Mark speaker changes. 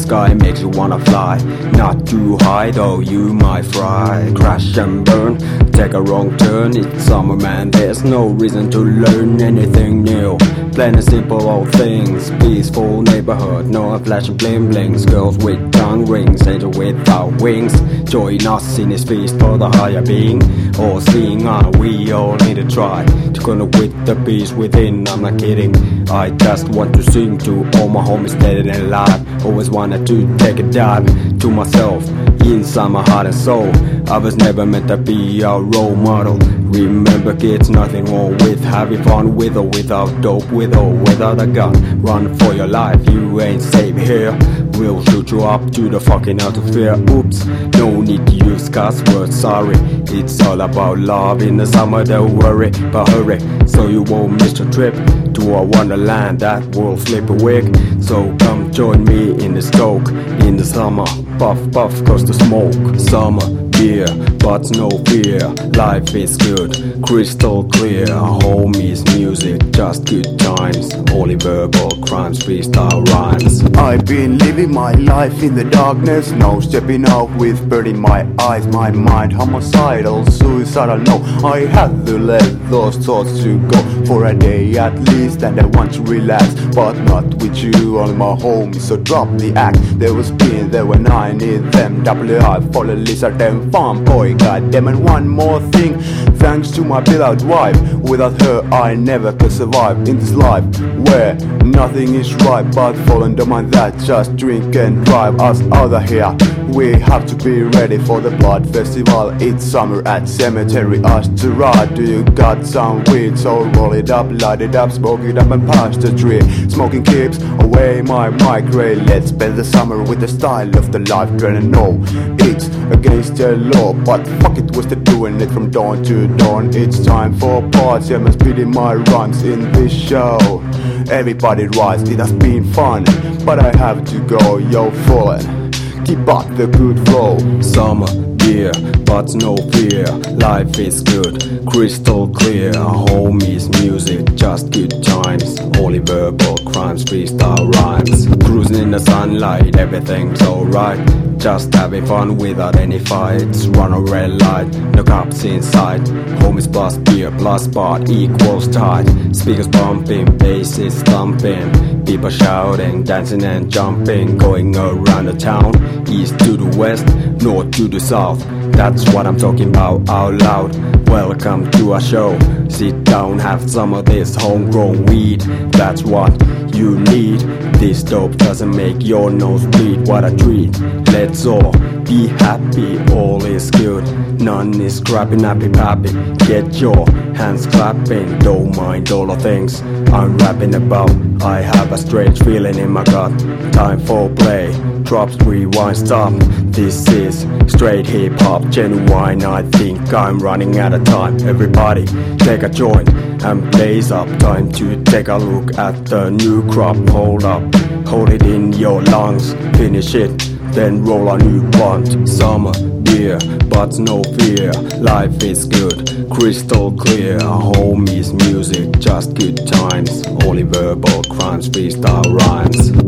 Speaker 1: sky makes you wanna fly. Not too high though, you might fry. Crash and burn, take a wrong turn. It's summer, man, there's no reason to learn anything new. Plain and simple old things. Peaceful neighborhood, no flashing bling blings. Girls with tongue rings, angel without wings. Join us in his feast for the higher being. All seeing eye, we all need to try to connect with the peace within. I'm not kidding, I just want to sing to all my homies dead and alive. Always wanted to take a dive to myself inside my heart and soul. I was never meant to be a role model. Remember kids, nothing wrong with having fun with or without dope, with or without a gun. Run for your life, you ain't safe here. We'll shoot you up to the fucking atmosphere. Oops, no need to use cuss words, sorry. It's all about love in the summer, don't worry, but hurry, so you won't miss your trip to a wonderland that will flip a wig. So come join me in the stoke in the summer. Puff puff cause the smoke. Summer beer, but no fear. Life is good, crystal clear. Homies, music, just good times. Only verbal crimes, freestyle rhymes.
Speaker 2: I've been living my life in the darkness, no stepping out with bird in my eyes. My mind homicidal, suicidal, no. I had to let those thoughts to go for a day at least, and I want to relax, but not with you, only my homies. So drop the act. There was pain there when I need them. WI for the lizard and farm boy, goddamn. And one more thing, thanks to my beloved wife. Without her I never could survive in this life where nothing is right but fall under my that. Just drink and drive us out of here. We have to be ready for the blood festival. It's summer at cemetery Asteroid. Do you got some weed? So roll it up, light it up, smoke it up and pass the tree. Smoking keeps away my migraine. Let's spend the summer with the style of the life. Gonna know it's against the law, but fuck it, we're still doing it from dawn to dawn. It's time for party, I'm speeding my rhymes in this show. Everybody rise, it has been fun, but I have to go, yo, fallen. Keep up the good flow.
Speaker 1: Summer beer, but no fear. Life is good, crystal clear. Homies, music, just good times. Only verbal crimes, freestyle rhymes. Cruising in the sunlight, everything's alright. Just having fun without any fights. Run a red light, no cops inside. Homies plus beer plus part equals tight. Speakers pumping, bass is thumping. People shouting, dancing and jumping. Going around the town, east to the west, north to the south. That's what I'm talking about out loud. Welcome to our show. Sit down, have some of this homegrown weed. That's what you need. This dope doesn't make your nose bleed. What a treat. Let's all be happy, all is good. None is scrappy, nappy pappy. Get your hands clapping, don't mind all the things I'm rapping about. I have a strange feeling in my gut. Time for play, drops, rewind, stop. This is straight hip hop, genuine. I think I'm running out of time. Everybody take a joint and blaze up. Time to take a look at the new crop. Hold up, hold it in your lungs. Finish it, then roll a new blunt. Summer beer, but no fear. Life is good, crystal clear. Homies, music, just good times. Only verbal crimes, freestyle rhymes.